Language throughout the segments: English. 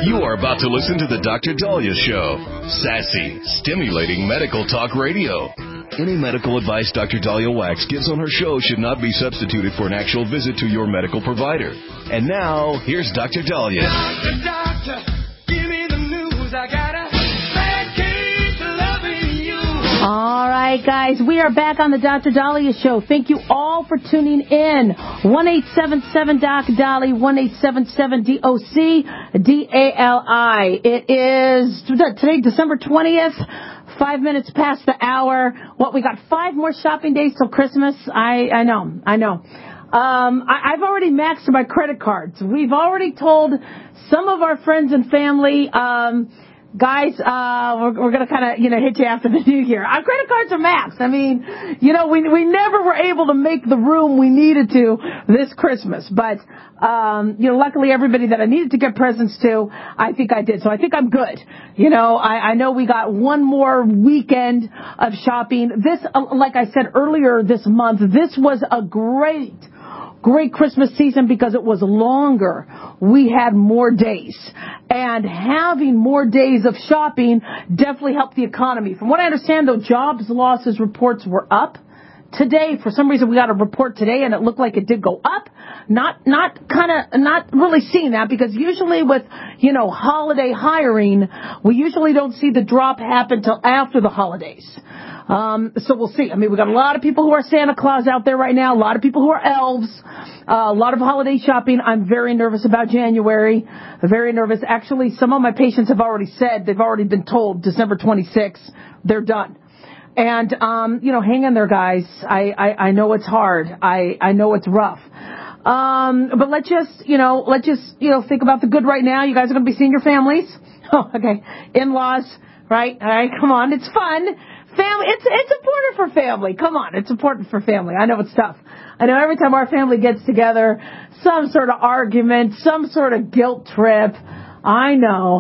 You are about to listen to the Dr. Dahlia Show. Sassy, stimulating medical talk radio. Any medical advice Dr. Dahlia Wax gives on her show should not be substituted for an actual visit to your medical provider. And now, here's Dr. Dahlia. Doctor, give me the news. I got a bad case of loving you. All right, guys, we are back on the Dr. Dahlia Show. Thank you all for tuning in. 1-877-DOC-DALI, 1-877-DOC-DALI. It is today, December 20th. 5 minutes past the hour. We got 5 more shopping days till Christmas. I know. I've already maxed my credit cards. We've already told some of our friends and family, guys, we're going to kind of, hit you after the new year. Our credit cards are maxed. I mean, we never were able to make the room we needed to this Christmas. But, luckily everybody that I needed to get presents to, I think I did. So I think I'm good. I know we got one more weekend of shopping. This, like I said earlier this month, this was a great Christmas season because it was longer. We had more days. And having more days of shopping definitely helped the economy. From what I understand, though, jobs losses reports were up today. For some reason, we got a report today, and it looked like it did go up. Not really seeing that because usually with, holiday hiring, we usually don't see the drop happen till after the holidays. So we'll see. I mean, we got a lot of people who are Santa Claus out there right now, a lot of people who are elves, a lot of holiday shopping. I'm very nervous about January, very nervous. Actually, some of my patients have already said they've already been told December 26th, they're done. And, hang in there, guys. I know it's hard. I know it's rough. But let's just think about the good right now. You guys are going to be seeing your families. Oh, okay. In-laws, right? All right. Come on. It's fun. Family, it's important for family. Come on, it's important for family. I know it's tough. I know every time our family gets together, some sort of argument, some sort of guilt trip. I know.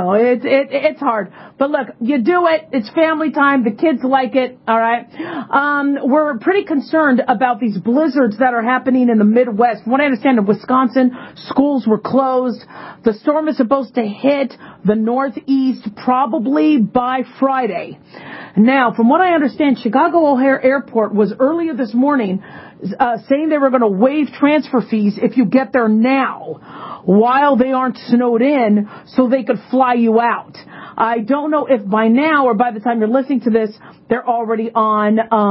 It's hard. But look, you do it. It's family time. The kids like it. All right. We're pretty concerned about these blizzards that are happening in the Midwest. From what I understand, in Wisconsin, schools were closed. The storm is supposed to hit the Northeast probably by Friday. Now, from what I understand, Chicago O'Hare Airport was earlier this morning saying they were going to waive transfer fees if you get there now while they aren't snowed in so they could fly you out. I don't know if by now or by the time you're listening to this, they're already on,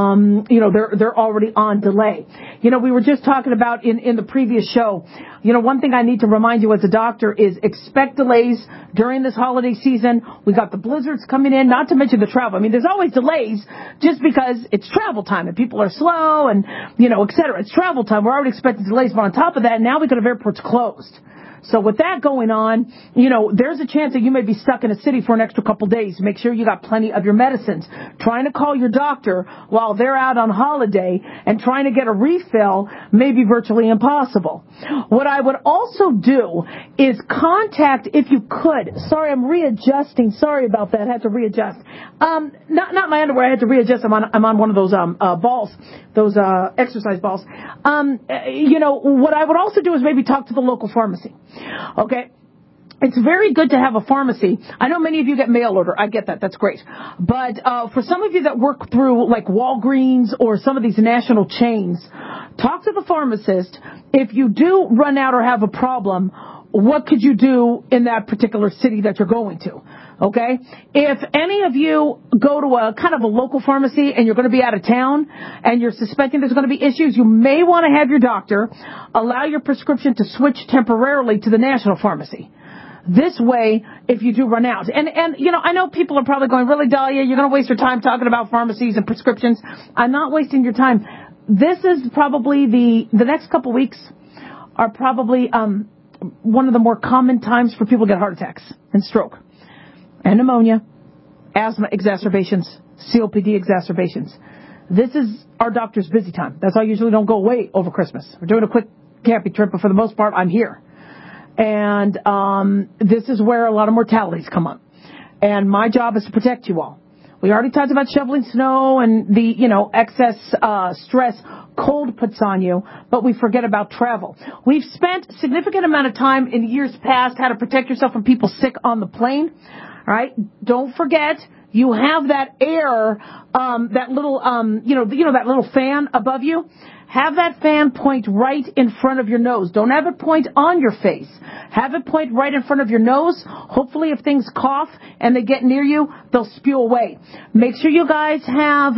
they're already on delay. We were just talking about in the previous show, one thing I need to remind you as a doctor is expect delays during this holiday season. We got the blizzards coming in, not to mention the travel. I mean, there's always delays just because it's travel time and people are slow and, et cetera. It's travel time. We're already expecting delays, but on top of that, now we could have airports closed. So with that going on, there's a chance that you may be stuck in a city for an extra couple days. Make sure you got plenty of your medicines. Trying to call your doctor while they're out on holiday and trying to get a refill may be virtually impossible. What I would also do is contact, if you could. Sorry, I'm readjusting. Sorry about that. I had to readjust. Not my underwear. I had to readjust. I'm on one of those balls, those exercise balls. What I would also do is maybe talk to the local pharmacy. Okay. It's very good to have a pharmacy. I know many of you get mail order. I get that. That's great. But for some of you that work through like Walgreens or some of these national chains, talk to the pharmacist. If you do run out or have a problem, what could you do in that particular city that you're going to? Okay? If any of you go to a kind of a local pharmacy and you're going to be out of town and you're suspecting there's going to be issues, you may want to have your doctor allow your prescription to switch temporarily to the national pharmacy. This way, if you do run out. And I know people are probably going, really, Dahlia, you're going to waste your time talking about pharmacies and prescriptions. I'm not wasting your time. This is probably the next couple weeks are probably one of the more common times for people to get heart attacks and stroke and pneumonia, asthma exacerbations, COPD exacerbations. This is our doctor's busy time. That's why I usually don't go away over Christmas. We're doing a quick camping trip, but for the most part, I'm here. And this is where a lot of mortalities come up. And my job is to protect you all. We already talked about shoveling snow and the, excess stress cold puts on you, but we forget about travel. We've spent a significant amount of time in years past how to protect yourself from people sick on the plane. All right? Don't forget, you have that air, that little, that little fan above you. Have that fan point right in front of your nose. Don't have it point on your face. Have it point right in front of your nose. Hopefully, if things cough and they get near you, they'll spew away. Make sure you guys have,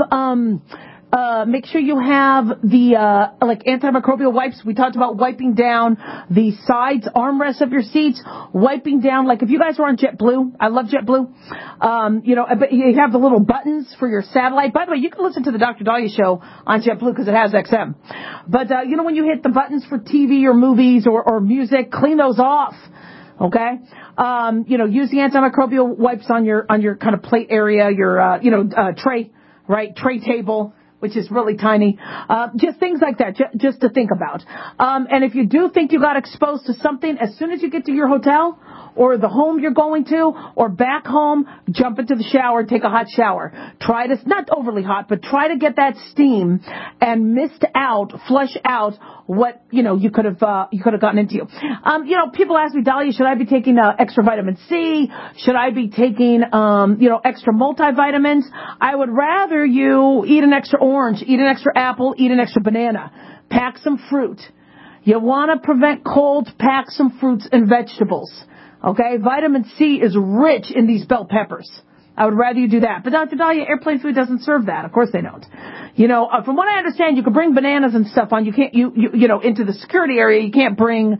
the, antimicrobial wipes. We talked about wiping down the sides, armrests of your seats, wiping down, like if you guys are on JetBlue, I love JetBlue, but you have the little buttons for your satellite. By the way, you can listen to the Dr. Dahlia show on JetBlue because it has XM. But, when you hit the buttons for TV or movies or music, clean those off. Okay? Use the antimicrobial wipes on your kind of plate area, your, tray, right? Tray table, which is really tiny. Just things like that, just to think about. And if you do think you got exposed to something, as soon as you get to your hotel or the home you're going to or back home, jump into the shower, take a hot shower. Try to, not overly hot, but try to get that steam and flush out what, you could have gotten into you. People ask me, Dahlia, should I be taking extra vitamin C? Should I be taking, extra multivitamins? I would rather you eat an extra orange, eat an extra apple, eat an extra banana. Pack some fruit. You want to prevent cold, pack some fruits and vegetables. Okay? Vitamin C is rich in these bell peppers. I would rather you do that. But Dr. Dahlia, airplane food doesn't serve that. Of course they don't. From what I understand, you can bring bananas and stuff on. You can't, into the security area, you can't bring,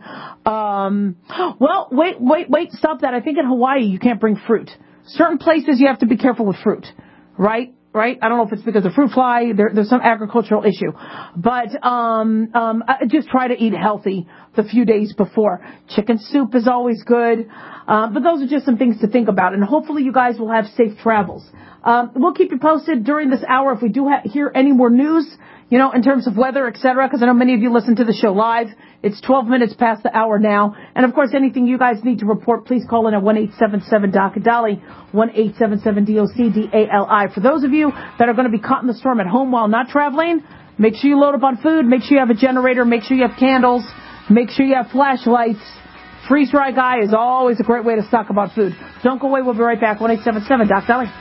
wait, stop that. I think in Hawaii, you can't bring fruit. Certain places you have to be careful with fruit. Right? I don't know if it's because of fruit fly. There's some agricultural issue. But, just try to eat healthy the few days before. Chicken soup is always good. But those are just some things to think about. And hopefully you guys will have safe travels. We'll keep you posted during this hour if we do hear any more news, in terms of weather, etc. Because I know many of you listen to the show live. It's 12 minutes past the hour now. And, of course, anything you guys need to report, please call in at 1-877-DOC-DALI, 1-877-DOC-DALI. For those of you that are going to be caught in the storm at home while not traveling, make sure you load up on food. Make sure you have a generator. Make sure you have candles. Make sure you have flashlights. Freeze Dry Guy is always a great way to stock up on food. Don't go away. We'll be right back. 1-877-DOC-DALI.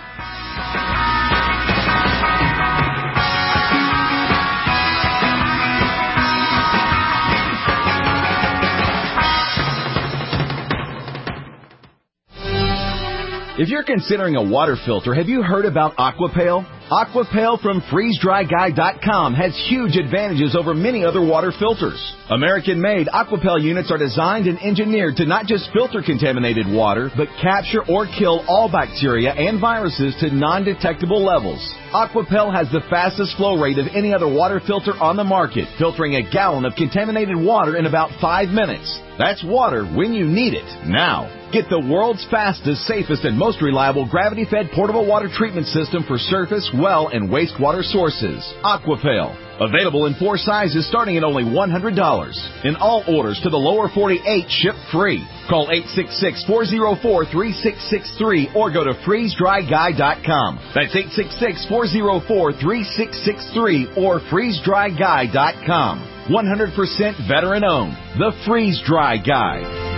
If you're considering a water filter, have you heard about Aquapale? Aquapale from FreezeDryGuy.com has huge advantages over many other water filters. American-made Aquapale units are designed and engineered to not just filter contaminated water, but capture or kill all bacteria and viruses to non-detectable levels. Aquapale has the fastest flow rate of any other water filter on the market, filtering a gallon of contaminated water in about 5 minutes. That's water when you need it, now. Get the world's fastest, safest, and most reliable gravity-fed portable water treatment system for surface, well, and wastewater sources. Aquapale. Available in 4 sizes starting at only $100. And all orders to the lower 48 ship free. Call 866-404-3663 or go to freezedryguy.com. That's 866-404-3663 or freezedryguy.com. 100% veteran owned. The Freeze Dry Guy.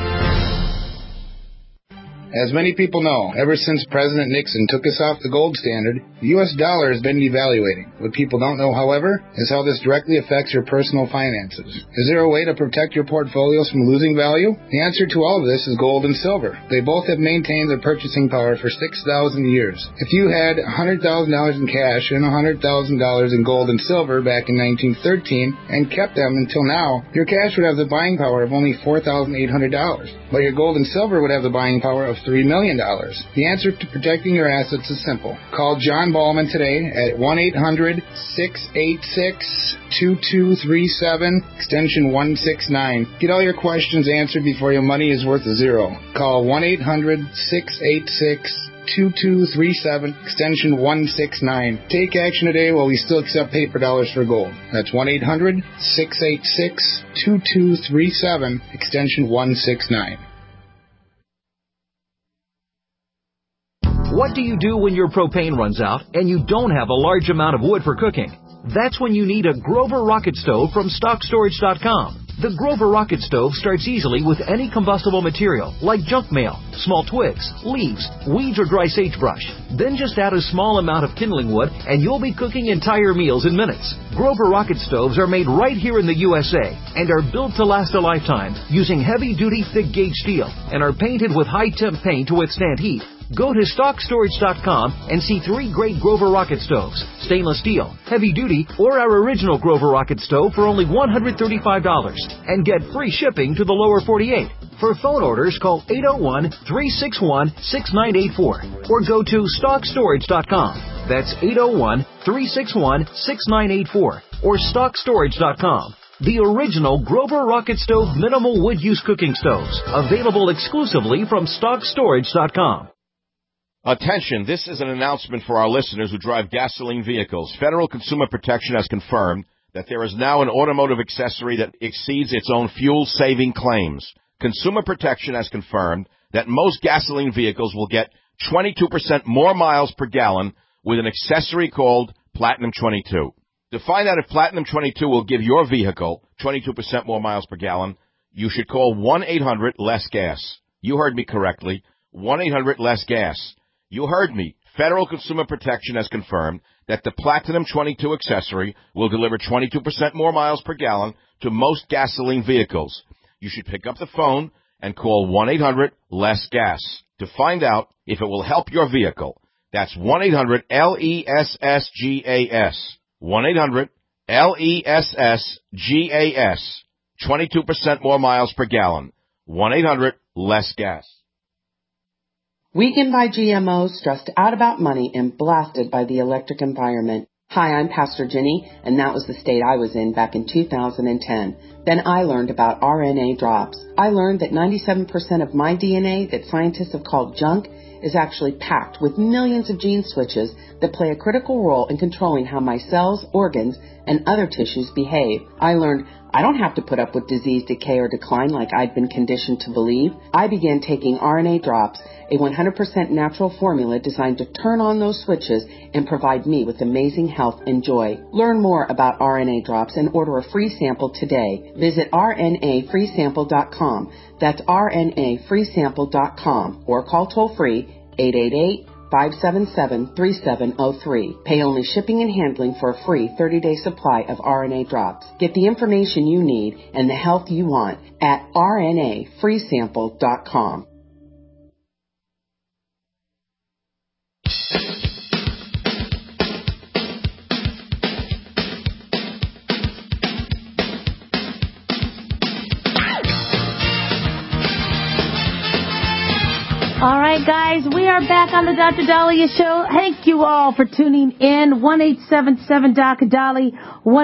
As many people know, ever since President Nixon took us off the gold standard, the U.S. dollar has been devaluating. What people don't know, however, is how this directly affects your personal finances. Is there a way to protect your portfolios from losing value? The answer to all of this is gold and silver. They both have maintained their purchasing power for 6,000 years. If you had $100,000 in cash and $100,000 in gold and silver back in 1913 and kept them until now, your cash would have the buying power of only $4,800. But your gold and silver would have the buying power of $3 million. The answer to protecting your assets is simple. Call John Ballman today at 1-800-686-2237, extension 169. Get all your questions answered before your money is worth $0. Call 1-800-686-2237, extension 169. Take action today while we still accept paper dollars for gold. That's 1-800-686-2237, extension 169. What do you do when your propane runs out and you don't have a large amount of wood for cooking? That's when you need a Grover Rocket Stove from StockStorage.com. The Grover Rocket Stove starts easily with any combustible material, like junk mail, small twigs, leaves, weeds, or dry sagebrush. Then just add a small amount of kindling wood, and you'll be cooking entire meals in minutes. Grover Rocket Stoves are made right here in the USA and are built to last a lifetime using heavy-duty, thick-gauge steel and are painted with high-temp paint to withstand heat. Go to StockStorage.com and see 3 great Grover Rocket Stoves, stainless steel, heavy duty, or our original Grover Rocket Stove for only $135 and get free shipping to the lower 48. For phone orders, call 801-361-6984 or go to StockStorage.com. That's 801-361-6984 or StockStorage.com. The original Grover Rocket Stove minimal wood use cooking stoves, available exclusively from StockStorage.com. Attention, this is an announcement for our listeners who drive gasoline vehicles. Federal Consumer Protection has confirmed that there is now an automotive accessory that exceeds its own fuel-saving claims. Consumer Protection has confirmed that most gasoline vehicles will get 22% more miles per gallon with an accessory called Platinum 22. To find out if Platinum 22 will give your vehicle 22% more miles per gallon, you should call 1-800-LESS-GAS. You heard me correctly, 1-800-LESS-GAS. You heard me. Federal Consumer Protection has confirmed that the Platinum 22 accessory will deliver 22% more miles per gallon to most gasoline vehicles. You should pick up the phone and call 1-800-LESS-GAS to find out if it will help your vehicle. That's 1-800-LESS-GAS. 1-800-LESS-GAS. 22% more miles per gallon. 1-800-LESS-GAS. Weakened by GMOs, stressed out about money, and blasted by the electric environment. Hi, I'm Pastor Jenny, and that was the state I was in back in 2010. Then I learned about RNA drops. I learned that 97% of my DNA that scientists have called junk is actually packed with millions of gene switches that play a critical role in controlling how my cells, organs, and other tissues behave. I learned I don't have to put up with disease, decay, or decline like I'd been conditioned to believe. I began taking RNA drops, a 100% natural formula designed to turn on those switches and provide me with amazing health and joy. Learn more about RNA drops and order a free sample today. Visit rnafreesample.com. That's rnafreesample.com or call toll-free 888-577-3703. Pay only shipping and handling for a free 30-day supply of RNA drops. Get the information you need and the health you want at rnafreesample.com. All right, guys, we are back on the Dr. Dahlia Show. Thank you all for tuning in. 1-877-Dr. Dali,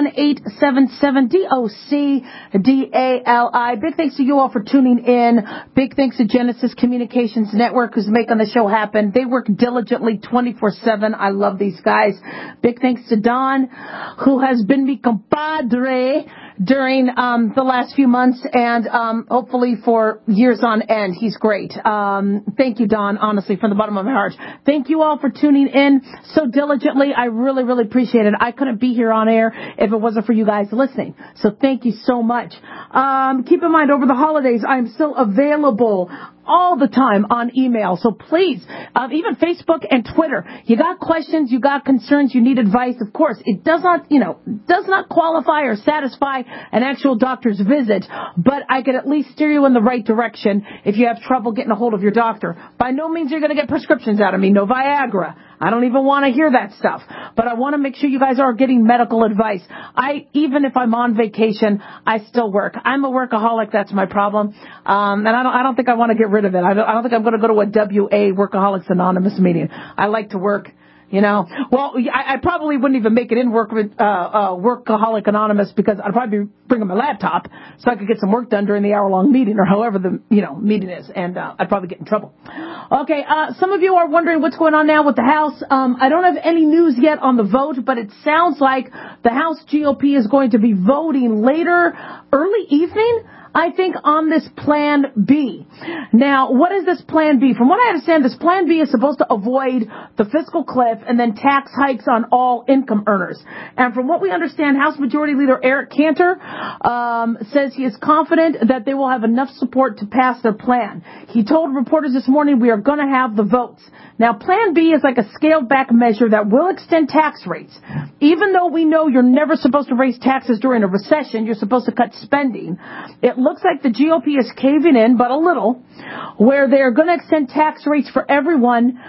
1-877-DOC-DALI. Big thanks to you all for tuning in. Big thanks to Genesis Communications Network, who's making the show happen. They work diligently 24/7. I love these guys. Big thanks to Don, who has been mi compadre during the last few months and hopefully for years on end. He's great. Thank you, Don, honestly, from the bottom of my heart. Thank you all for tuning in so diligently. I really, really appreciate it. I couldn't be here on air if it wasn't for you guys listening. So thank you so much. Keep in mind, over the holidays, I'm still available all the time on email. So please, even Facebook and Twitter, you got questions, you got concerns, you need advice. Of course, it does not qualify or satisfy an actual doctor's visit, but I could at least steer you in the right direction if you have trouble getting a hold of your doctor. By no means you're going to get prescriptions out of me. No Viagra. I don't even want to hear that stuff. But I want to make sure you guys are getting medical advice. Even if I'm on vacation, I still work. I'm a workaholic. That's my problem. And I don't think I want to get rid of it. I don't think I'm going to go to a WA, Workaholics Anonymous meeting. I like to work. You know, well, I probably wouldn't even make it in Workaholic Anonymous because I'd probably be bringing my laptop so I could get some work done during the hour-long meeting or however the, meeting is, and I'd probably get in trouble. Okay, some of you are wondering what's going on now with the House. I don't have any news yet on the vote, but it sounds like the House GOP is going to be voting later, early evening. I think, on this Plan B. Now, what is this Plan B? From what I understand, this Plan B is supposed to avoid the fiscal cliff and then tax hikes on all income earners. And from what we understand, House Majority Leader Eric Cantor says he is confident that they will have enough support to pass their plan. He told reporters this morning, we are going to have the votes. Now, Plan B is like a scaled-back measure that will extend tax rates. Even though we know you're never supposed to raise taxes during a recession, you're supposed to cut spending. It looks like the GOP is caving in, but a little, where they're going to extend tax rates for everyone,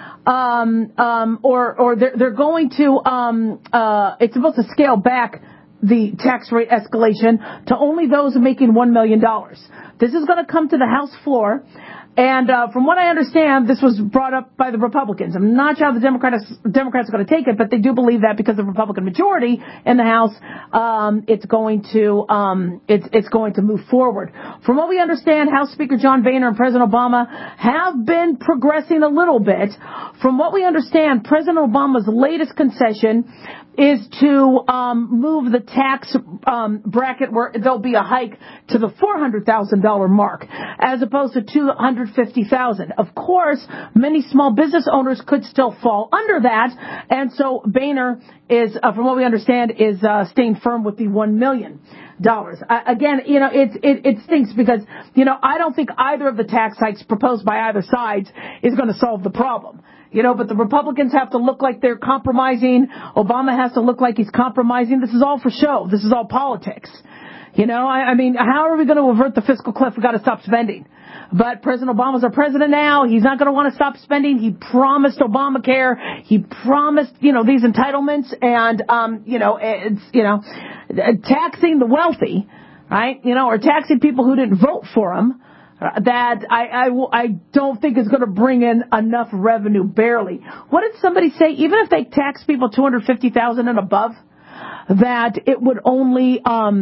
or they're going to, it's supposed to scale back the tax rate escalation to only those making $1 million. This is going to come to the House floor. And from what I understand, this was brought up by the Republicans. I'm not sure how the Democrats are going to take it, but they do believe that because of the Republican majority in the House, it's going to move forward. From what we understand, House Speaker John Boehner and President Obama have been progressing a little bit. From what we understand, President Obama's latest concession is to move the tax bracket where there'll be a hike to the $400,000 mark as opposed to $250,000. Of course, many small business owners could still fall under that, and so Boehner is, from what we understand, is staying firm with the $1 million. Again, it stinks because, I don't think either of the tax hikes proposed by either side is going to solve the problem. But the Republicans have to look like they're compromising. Obama has to look like he's compromising. This is all for show. This is all politics. I mean, how are we going to avert the fiscal cliff? We've got to stop spending. But President Obama's our president now. He's not going to want to stop spending. He promised Obamacare. He promised, these entitlements and, taxing the wealthy, right? Or taxing people who didn't vote for him. That I don't think is going to bring in enough revenue, barely. What did somebody say? Even if they tax people $250,000 and above, that it would only,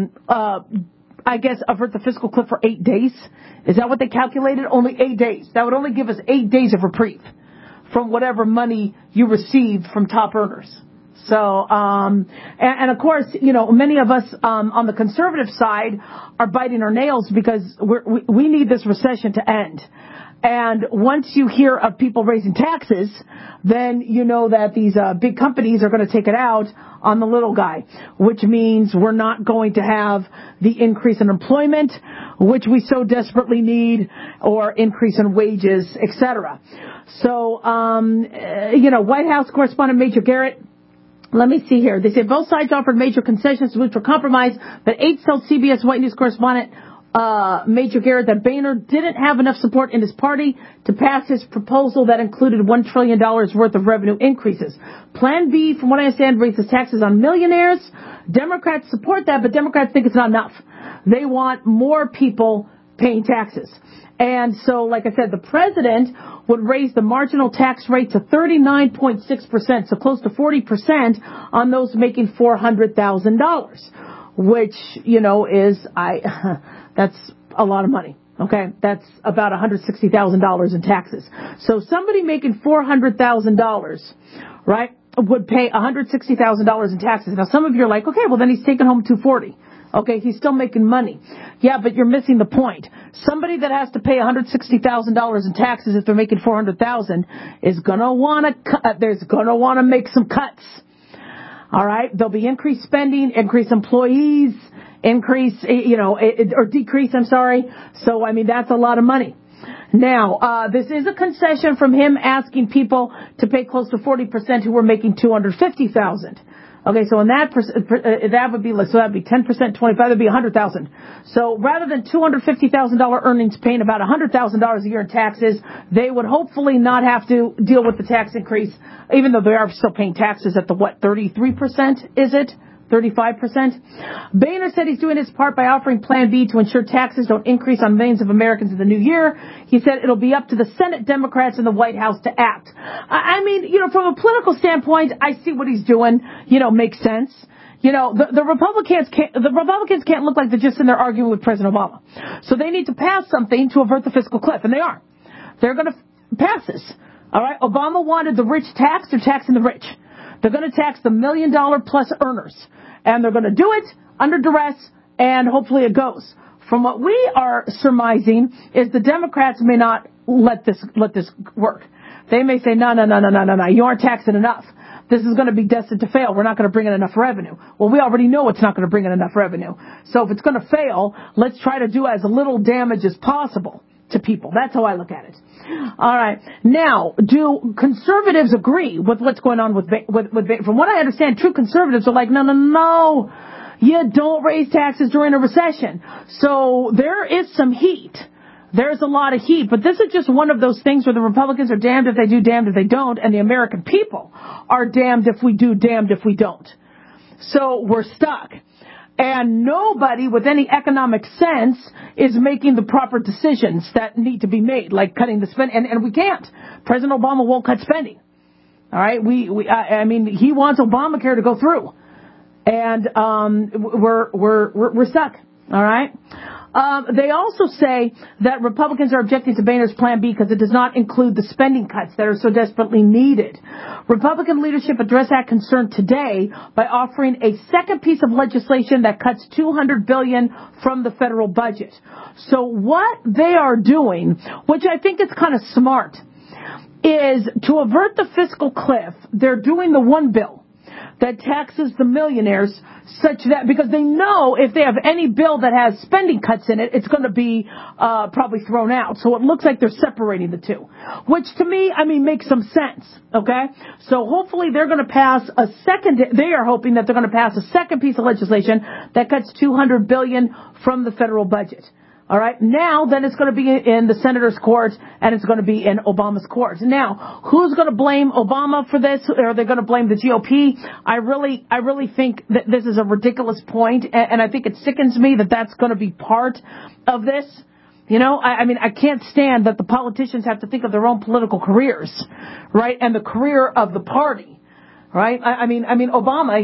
avert the fiscal cliff for 8 days. Is that what they calculated? Only 8 days. That would only give us 8 days of reprieve from whatever money you receive from top earners. So, and of course, many of us on the conservative side are biting our nails because we need this recession to end. And once you hear of people raising taxes, then you know that these big companies are going to take it out on the little guy, which means we're not going to have the increase in employment, which we so desperately need, or increase in wages, etc. So, White House correspondent Major Garrett, let me see here. They say both sides offered major concessions which were compromised, but aides told CBS White News correspondent Major Garrett that Boehner didn't have enough support in his party to pass his proposal that included $1 trillion worth of revenue increases. Plan B, from what I understand, raises taxes on millionaires. Democrats support that, but Democrats think it's not enough. They want more people paying taxes. And so, like I said, the president would raise the marginal tax rate to 39.6%, so close to 40% on those making $400,000, which, is, that's a lot of money. Okay, that's about $160,000 in taxes. So somebody making $400,000, right, would pay $160,000 in taxes. Now, some of you are like, okay, well then he's taking home $240,000. Okay, he's still making money. Yeah, but you're missing the point. Somebody that has to pay $160,000 in taxes if they're making $400,000 is gonna want to make some cuts. All right, there'll be increased spending, increased employees, decrease. I'm sorry. So I mean that's a lot of money. Now, this is a concession from him asking people to pay close to 40% who were making $250,000. Okay, so in that that'd be 10%, 25, that'd be $100,000. So rather than $250,000 earnings paying about $100,000 a year in taxes, they would hopefully not have to deal with the tax increase, even though they are still paying taxes at the 33%, is it? 35%. Boehner said he's doing his part by offering Plan B to ensure taxes don't increase on millions of Americans in the new year. He said it'll be up to the Senate Democrats and the White House to act. I mean, from a political standpoint, I see what he's doing. Makes sense. The Republicans can't look like they're just in there arguing with President Obama. So they need to pass something to avert the fiscal cliff, and they are. They're going to pass this. All right. Obama wanted the rich taxed. They're taxing the rich. They're going to tax the $1 million plus earners. And they're going to do it under duress, and hopefully it goes. from what we are surmising is the Democrats may not let this work. They may say, no, you aren't taxing enough. This is going to be destined to fail. We're not going to bring in enough revenue. Well, we already know it's not going to bring in enough revenue. So if it's going to fail, let's try to do as little damage as possible to people. That's how I look at it. All right. Now, do conservatives agree with what's going on with from what I understand, true conservatives are like, no. You don't raise taxes during a recession. So there is some heat. There's a lot of heat, but this is just one of those things where the Republicans are damned if they do, damned if they don't, and the American people are damned if we do, damned if we don't. So we're stuck. And nobody with any economic sense is making the proper decisions that need to be made, like cutting the spend, and we can't. President Obama won't cut spending. All right, I mean, he wants Obamacare to go through, and we're stuck. All right. They also say that Republicans are objecting to Boehner's Plan B because it does not include the spending cuts that are so desperately needed. Republican leadership addressed that concern today by offering a second piece of legislation that cuts $200 billion from the federal budget. So what they are doing, which I think is kind of smart, is to avert the fiscal cliff, they're doing the one bill that taxes the millionaires such that, because they know if they have any bill that has spending cuts in it, it's going to be probably thrown out. So it looks like they're separating the two, which to me, I mean, makes some sense. Okay. So hopefully they're going to pass they are hoping that they're going to pass a second piece of legislation that cuts $200 billion from the federal budget. All right. Now, then it's going to be in the senator's court and it's going to be in Obama's court. Now, who's going to blame Obama for this? Or are they going to blame the GOP? I really think that this is a ridiculous point, and I think it sickens me that that's going to be part of this. You know, I mean, I can't stand that the politicians have to think of their own political careers, right? And the career of the party. Right? I mean, Obama,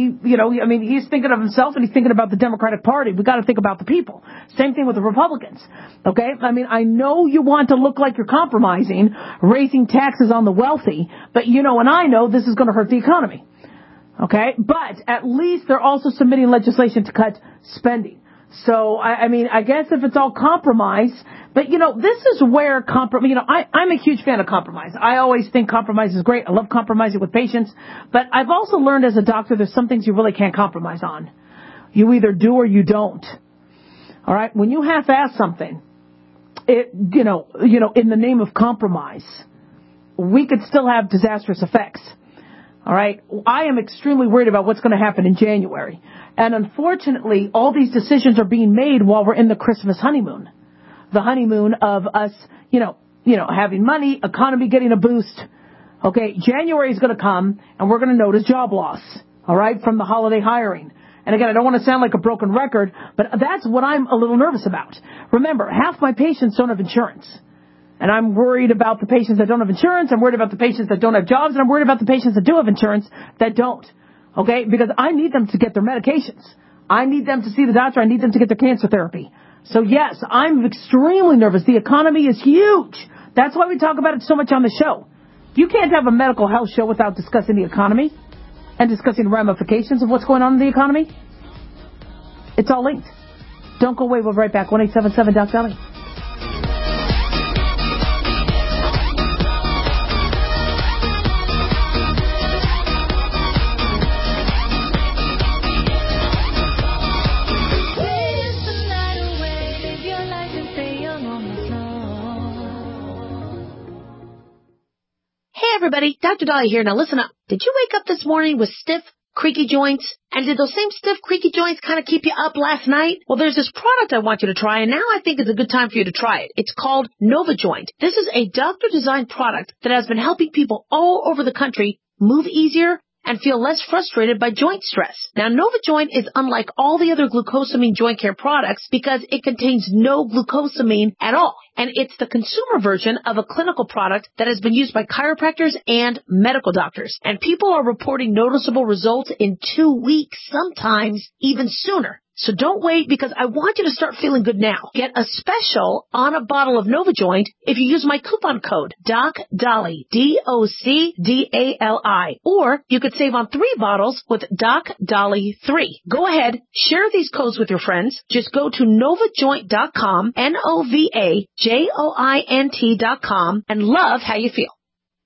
he's thinking of himself and he's thinking about the Democratic Party. We got to think about the people. Same thing with the Republicans. Okay? I mean, I know you want to look like you're compromising, raising taxes on the wealthy, but you know, and I know this is going to hurt the economy. Okay? But at least they're also submitting legislation to cut spending. So, I mean, I guess if it's all compromise, but, you know, this is where I'm a huge fan of compromise. I always think compromise is great. I love compromising with patients. But I've also learned as a doctor there's some things you really can't compromise on. You either do or you don't. All right? When you half-ass something, in the name of compromise, we could still have disastrous effects. All right? I am extremely worried about what's going to happen in January. And unfortunately, all these decisions are being made while we're in the Christmas honeymoon. The honeymoon of us, having money, economy getting a boost. Okay, January is going to come and we're going to notice job loss. All right, from the holiday hiring. And again, I don't want to sound like a broken record, but that's what I'm a little nervous about. Remember, half my patients don't have insurance. And I'm worried about the patients that don't have insurance. I'm worried about the patients that don't have jobs. And I'm worried about the patients that do have insurance that don't. Okay? Because I need them to get their medications. I need them to see the doctor. I need them to get their cancer therapy. So yes, I'm extremely nervous. The economy is huge. That's why we talk about it so much on the show. You can't have a medical health show without discussing the economy and discussing ramifications of what's going on in the economy. It's all linked. Don't go away. We'll be right back. 1-877-DOC-DOLLY. Everybody, Dr. Dolly here. Now listen up. Did you wake up this morning with stiff, creaky joints? And did those same stiff, creaky joints kind of keep you up last night? Well, there's this product I want you to try, and now I think is a good time for you to try it. It's called NovaJoint. This is a doctor-designed product that has been helping people all over the country move easier and feel less frustrated by joint stress. Now, NovaJoint is unlike all the other glucosamine joint care products because it contains no glucosamine at all. And it's the consumer version of a clinical product that has been used by chiropractors and medical doctors. And people are reporting noticeable results in 2 weeks, sometimes even sooner. So don't wait, because I want you to start feeling good now. Get a special on a bottle of NovaJoint if you use my coupon code DocDolly, DocDali, or you could save on 3 bottles with DocDolly 3. Go ahead, share these codes with your friends. Just go to NovaJoint.com, NovaJoint.com, and love how you feel.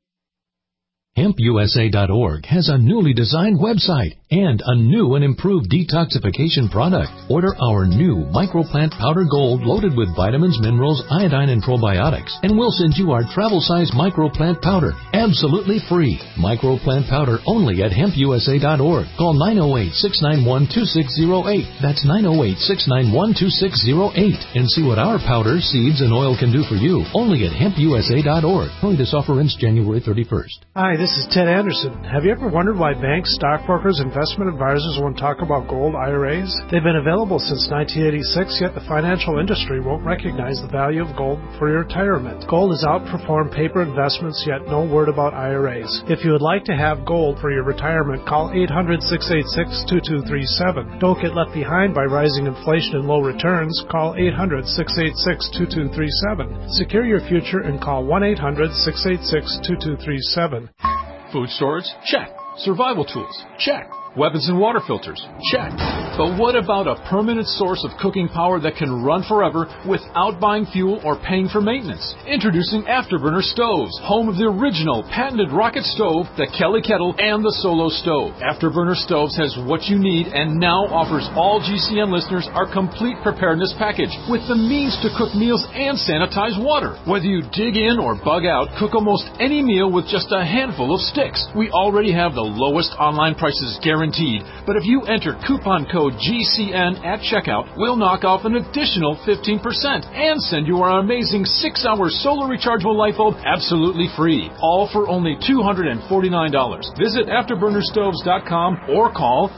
HempUSA.org has a newly designed website and a new and improved detoxification product. Order our new Microplant Powder Gold loaded with vitamins, minerals, iodine, and probiotics, and we'll send you our travel-size Microplant Powder absolutely free. Microplant Powder only at HempUSA.org. Call 908-691-2608. That's 908-691-2608. And see what our powder, seeds, and oil can do for you only at HempUSA.org. Only this offer ends January 31st. Hi, this is Ted Anderson. Have you ever wondered why banks, stockbrokers, investment advisors won't talk about gold IRAs? They've been available since 1986, yet the financial industry won't recognize the value of gold for your retirement. Gold has outperformed paper investments, yet no word about IRAs. If you would like to have gold for your retirement, call 800-686-2237. Don't get left behind by rising inflation and low returns. Call 800-686-2237. Secure your future and call 1-800-686-2237. Food storage? Check. Survival tools? Check. Weapons and water filters? Check. But what about a permanent source of cooking power that can run forever without buying fuel or paying for maintenance? Introducing Afterburner Stoves, home of the original patented rocket stove, the Kelly Kettle, and the Solo Stove. Afterburner Stoves has what you need and now offers all GCN listeners our complete preparedness package with the means to cook meals and sanitize water. Whether you dig in or bug out, cook almost any meal with just a handful of sticks. We already have the lowest online prices guaranteed, but if you enter coupon code GCN at checkout, we'll knock off an additional 15% and send you our amazing 6-hour solar rechargeable light bulb absolutely free, all for only $249. Visit AfterburnerStoves.com or call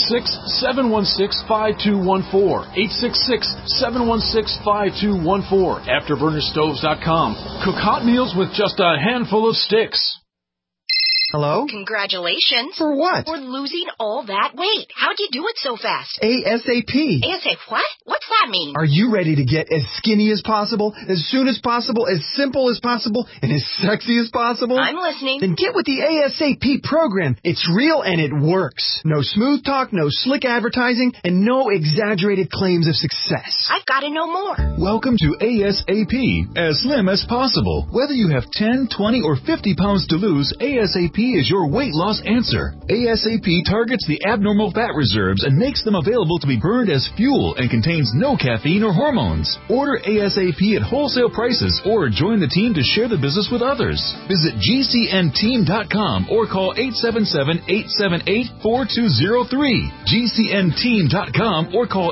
866-716-5214, 866-716-5214, AfterburnerStoves.com. Cook hot meals with just a handful of sticks. Hello? Congratulations. For what? For losing all that weight. How'd you do it so fast? ASAP. ASAP what? What's that mean? Are you ready to get as skinny as possible, as soon as possible, as simple as possible, and as sexy as possible? I'm listening. Then get with the ASAP program. It's real and it works. No smooth talk, no slick advertising, and no exaggerated claims of success. I've got to know more. Welcome to ASAP, as slim as possible. Whether you have 10, 20, or 50 pounds to lose, ASAP is your weight loss answer. ASAP targets the abnormal fat reserves and makes them available to be burned as fuel and contains no caffeine or hormones. Order ASAP at wholesale prices or join the team to share the business with others. Visit GCNteam.com or call 877-878-4203. GCNteam.com or call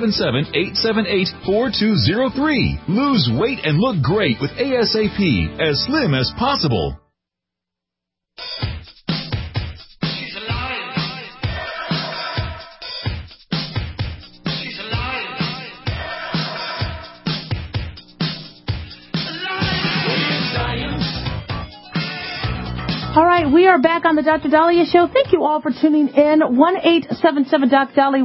877-878-4203. Lose weight and look great with ASAP, as slim as possible. All right, we are back on the Dr. Dahlia Show. Thank you all for tuning in. 1-877-DOC-DALI,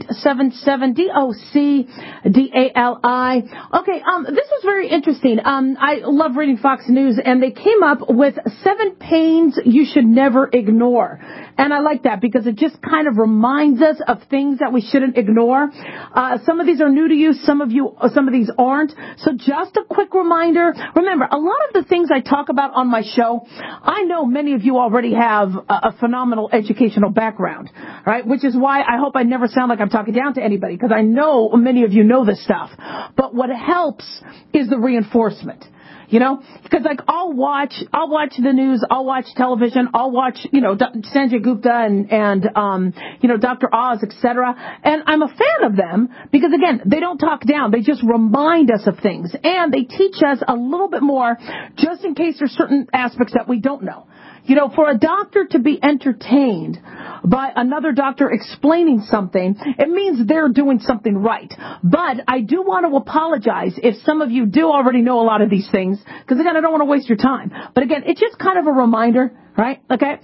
1-877-DOC-DALI. Okay, this was very interesting. I love reading Fox News, and they came up with 7 pains you should never ignore. And I like that because it just kind of reminds us of things that we shouldn't ignore. Some of these are new to you, some of these aren't. So just a quick reminder. Remember, a lot of the things I talk about on my show, I know many of you already have a phenomenal educational background, right? Which is why I hope I never sound like I'm talking down to anybody, because I know many of you know this stuff. But what helps is the reinforcement. You know, because like I'll watch the news, I'll watch television, I'll watch, Sanjay Gupta and Dr. Oz, etc. And I'm a fan of them because again, they don't talk down. They just remind us of things and they teach us a little bit more just in case there's certain aspects that we don't know. For a doctor to be entertained by another doctor explaining something, it means they're doing something right. But I do want to apologize if some of you do already know a lot of these things, because again, I don't want to waste your time. But again, it's just kind of a reminder, Right? Okay?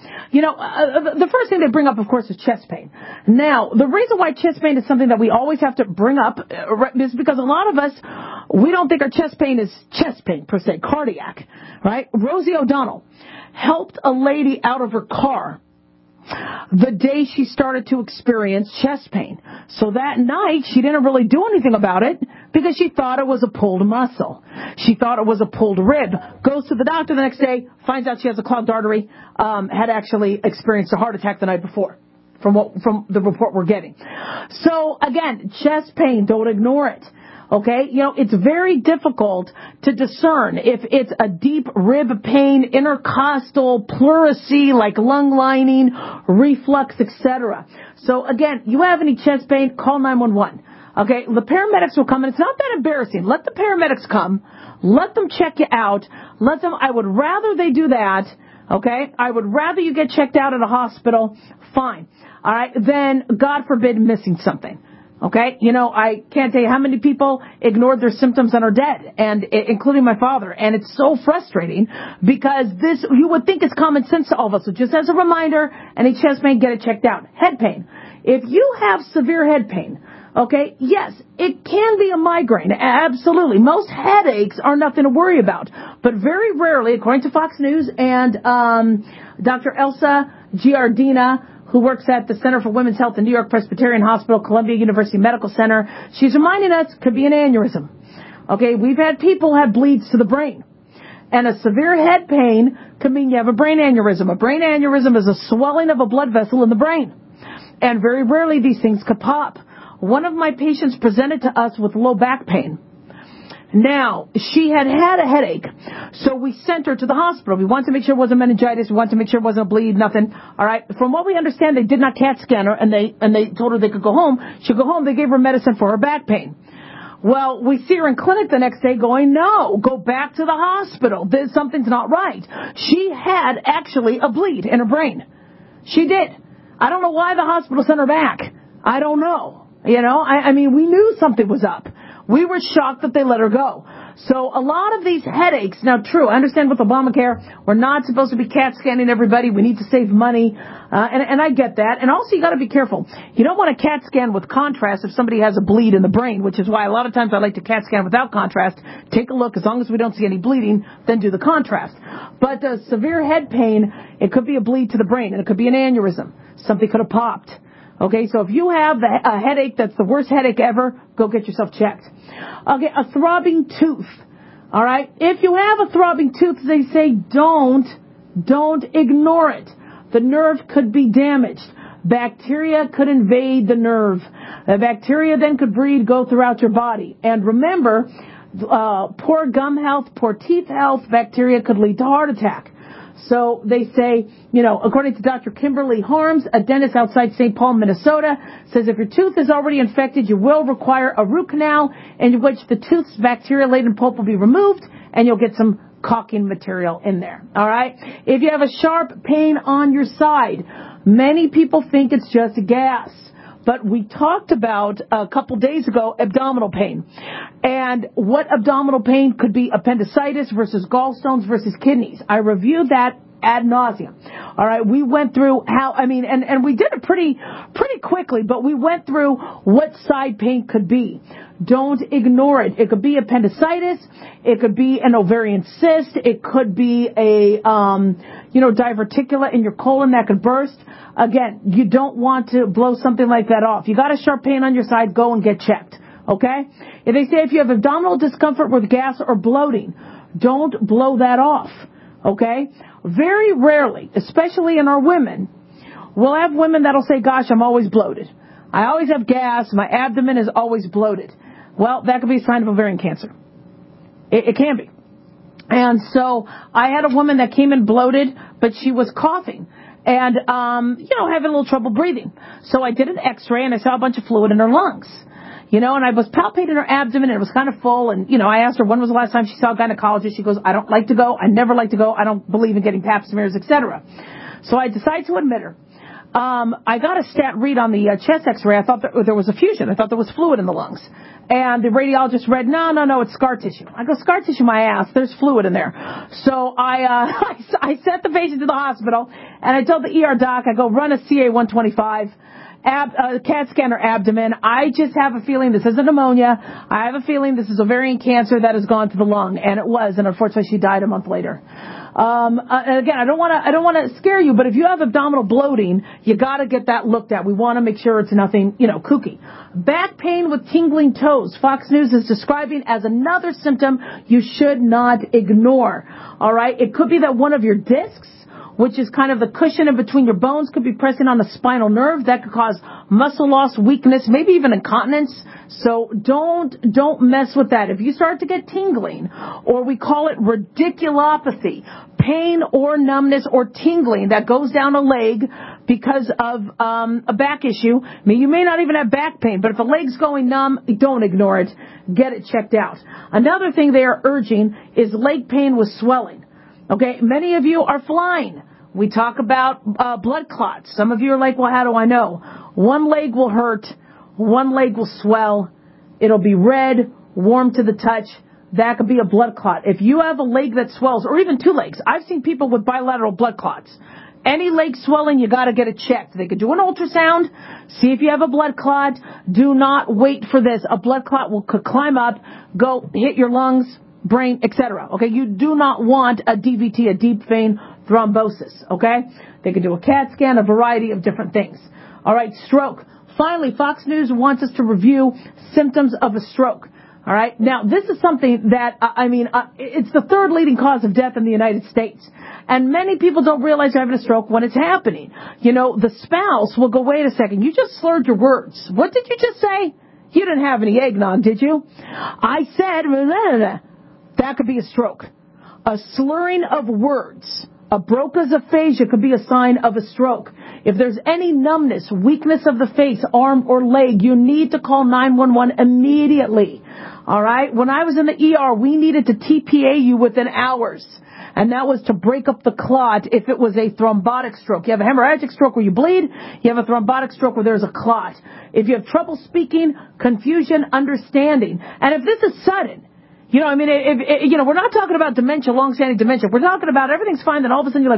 The first thing they bring up, of course, is chest pain. Now, the reason why chest pain is something that we always have to bring up is because a lot of us, we don't think our chest pain is chest pain, per se, cardiac. Right? Rosie O'Donnell helped a lady out of her car the day she started to experience chest pain. So that night, she didn't really do anything about it because she thought it was a pulled muscle. She thought it was a pulled rib. Goes to the doctor the next day, finds out she has a clogged artery, had actually experienced a heart attack the night before, from the report we're getting. So again, chest pain, don't ignore it. Okay, it's very difficult to discern if it's a deep rib pain, intercostal, pleurisy, like lung lining, reflux, etc. So again, you have any chest pain, call 911. Okay, the paramedics will come, and it's not that embarrassing. Let the paramedics come. Let them check you out. I would rather they do that, okay? I would rather you get checked out at a hospital, fine, all right, than, God forbid, missing something. Okay, I can't tell you how many people ignored their symptoms and are dead, and including my father. And it's so frustrating because you would think it's common sense to all of us. So just as a reminder, any chest pain, get it checked out. Head pain. If you have severe head pain, okay, yes, it can be a migraine. Absolutely. Most headaches are nothing to worry about. But very rarely, according to Fox News and Dr. Elsa Giardina, who works at the Center for Women's Health in New York Presbyterian Hospital, Columbia University Medical Center. She's reminding us it could be an aneurysm. Okay, we've had people have bleeds to the brain. And a severe head pain could mean you have a brain aneurysm. A brain aneurysm is a swelling of a blood vessel in the brain. And very rarely these things could pop. One of my patients presented to us with low back pain. Now, she had a headache, so we sent her to the hospital. We wanted to make sure it wasn't meningitis. We wanted to make sure it wasn't a bleed, nothing. All right. From what we understand, they did not CAT scan her, and they told her they could go home. She'd go home. They gave her medicine for her back pain. Well, we see her in clinic the next day going, no, go back to the hospital. Something's not right. She had actually a bleed in her brain. She did. I don't know why the hospital sent her back. I don't know. I mean, we knew something was up. We were shocked that they let her go. So a lot of these headaches, now true, I understand with Obamacare, we're not supposed to be CAT scanning everybody. We need to save money. And I get that. And also you got to be careful. You don't want to CAT scan with contrast if somebody has a bleed in the brain, which is why a lot of times I like to CAT scan without contrast. Take a look. As long as we don't see any bleeding, then do the contrast. But severe head pain, it could be a bleed to the brain, and it could be an aneurysm. Something could have popped. Okay, so if you have a headache that's the worst headache ever, go get yourself checked. Okay, a throbbing tooth. All right, if you have a throbbing tooth, they say don't ignore it. The nerve could be damaged. Bacteria could invade the nerve. The bacteria then could breed, go throughout your body. And remember, poor gum health, poor teeth health, bacteria could lead to heart attack. So they say, according to Dr. Kimberly Harms, a dentist outside St. Paul, Minnesota, says if your tooth is already infected, you will require a root canal in which the tooth's bacteria-laden pulp will be removed, and you'll get some caulking material in there. All right? If you have a sharp pain on your side, many people think it's just gas. But we talked about a couple days ago abdominal pain. And what abdominal pain could be appendicitis versus gallstones versus kidneys. I reviewed that ad nauseum. All right, we went through and we did it pretty quickly, but we went through what side pain could be. Don't ignore it. It could be appendicitis. It could be an ovarian cyst. It could be a, diverticula in your colon that could burst. Again, you don't want to blow something like that off. You got a sharp pain on your side, go and get checked. Okay? If they say if you have abdominal discomfort with gas or bloating, don't blow that off. Okay? Very rarely, especially in our women, we'll have women that'll say, gosh, I'm always bloated. I always have gas. My abdomen is always bloated. Well, that could be a sign of ovarian cancer. It can be. And so I had a woman that came in bloated, but she was coughing and, having a little trouble breathing. So I did an x-ray and I saw a bunch of fluid in her lungs. And I was palpating her abdomen and it was kind of full. And, I asked her when was the last time she saw a gynecologist. She goes, I don't like to go. I never like to go. I don't believe in getting pap smears, etc. So I decided to admit her. I got a stat read on the chest x-ray. I thought there was effusion. I thought there was fluid in the lungs. And the radiologist read, no, it's scar tissue. I go, scar tissue, my ass. There's fluid in there. So I sent the patient to the hospital, and I told the ER doc, I go, run a CA-125. CAT scan or abdomen. I just have a feeling this isn't pneumonia. I have a feeling this is ovarian cancer that has gone to the lung, and it was, and unfortunately she died a month later. And again, I don't want to scare you, but if you have abdominal bloating, you got to get that looked at. We want to make sure it's nothing, kooky. Back pain with tingling toes. Fox News is describing as another symptom you should not ignore. All right, it could be that one of your discs, which is kind of the cushion in between your bones, could be pressing on the spinal nerve. That could cause muscle loss, weakness, maybe even incontinence. So don't mess with that. If you start to get tingling, or we call it radiculopathy, pain or numbness or tingling that goes down a leg because of a back issue. I mean, you may not even have back pain, but if a leg's going numb, don't ignore it. Get it checked out. Another thing they are urging is leg pain with swelling. Okay, many of you are flying. We talk about blood clots. Some of you are like, well, how do I know? One leg will hurt. One leg will swell. It'll be red, warm to the touch. That could be a blood clot. If you have a leg that swells, or even two legs, I've seen people with bilateral blood clots. Any leg swelling, you got to get it checked. They could do an ultrasound, see if you have a blood clot. Do not wait for this. A blood clot could climb up, go hit your lungs, brain, etc. Okay, you do not want a DVT, a deep vein thrombosis. Okay, they could do a CAT scan, a variety of different things. All right, stroke. Finally, Fox News wants us to review symptoms of a stroke. All right, now this is something that it's the third leading cause of death in the United States, and many people don't realize they're having a stroke when it's happening. The spouse will go, wait a second, you just slurred your words. What did you just say? You didn't have any eggnog, did you? I said. That could be a stroke. A slurring of words, a Broca's aphasia could be a sign of a stroke. If there's any numbness, weakness of the face, arm, or leg, you need to call 911 immediately. All right? When I was in the ER, we needed to TPA you within hours. And that was to break up the clot if it was a thrombotic stroke. You have a hemorrhagic stroke where you bleed. You have a thrombotic stroke where there's a clot. If you have trouble speaking, confusion, understanding. And if this is sudden, we're not talking about dementia, long-standing dementia. We're talking about everything's fine, then all of a sudden you're like,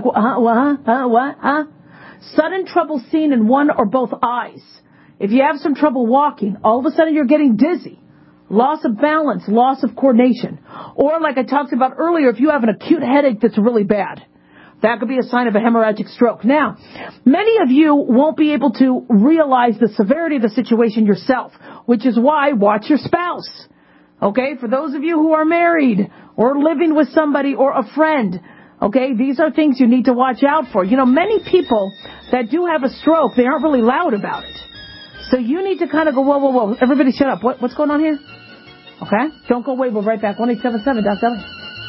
what? Sudden trouble seeing in one or both eyes. If you have some trouble walking, all of a sudden you're getting dizzy. Loss of balance, loss of coordination. Or like I talked about earlier, if you have an acute headache that's really bad, that could be a sign of a hemorrhagic stroke. Now, many of you won't be able to realize the severity of the situation yourself, which is why watch your spouse. Okay, for those of you who are married or living with somebody or a friend, okay, these are things you need to watch out for. Many people that do have a stroke, they aren't really loud about it. So you need to kind of go, whoa, everybody shut up. What's going on here? Okay, don't go away, we'll be right back. 1-877-DOC-LA.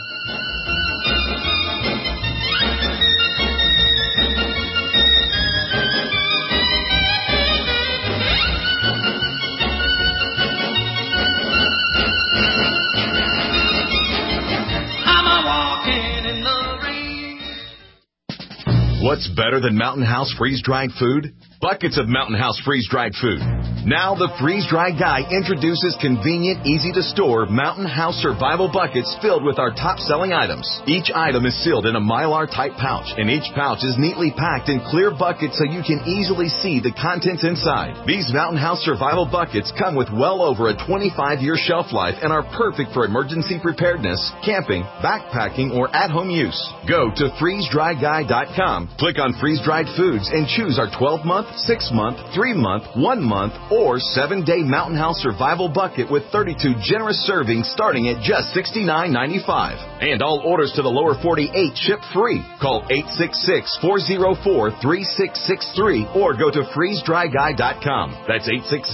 What's better than Mountain House freeze-dried food? Buckets of Mountain House freeze-dried food. Now the freeze-dried guy introduces convenient, easy-to-store Mountain House survival buckets filled with our top-selling items. Each item is sealed in a Mylar-type pouch, and each pouch is neatly packed in clear buckets so you can easily see the contents inside. These Mountain House survival buckets come with well over a 25-year shelf life and are perfect for emergency preparedness, camping, backpacking, or at-home use. Go to freezedryguy.com, click on freeze-dried foods, and choose our 12-month, 6-month, 3-month, 1-month, or 7-day Mountain House survival bucket with 32 generous servings starting at just $69.95. And all orders to the lower 48 ship free. Call 866-404-3663 or go to freezedryguy.com. That's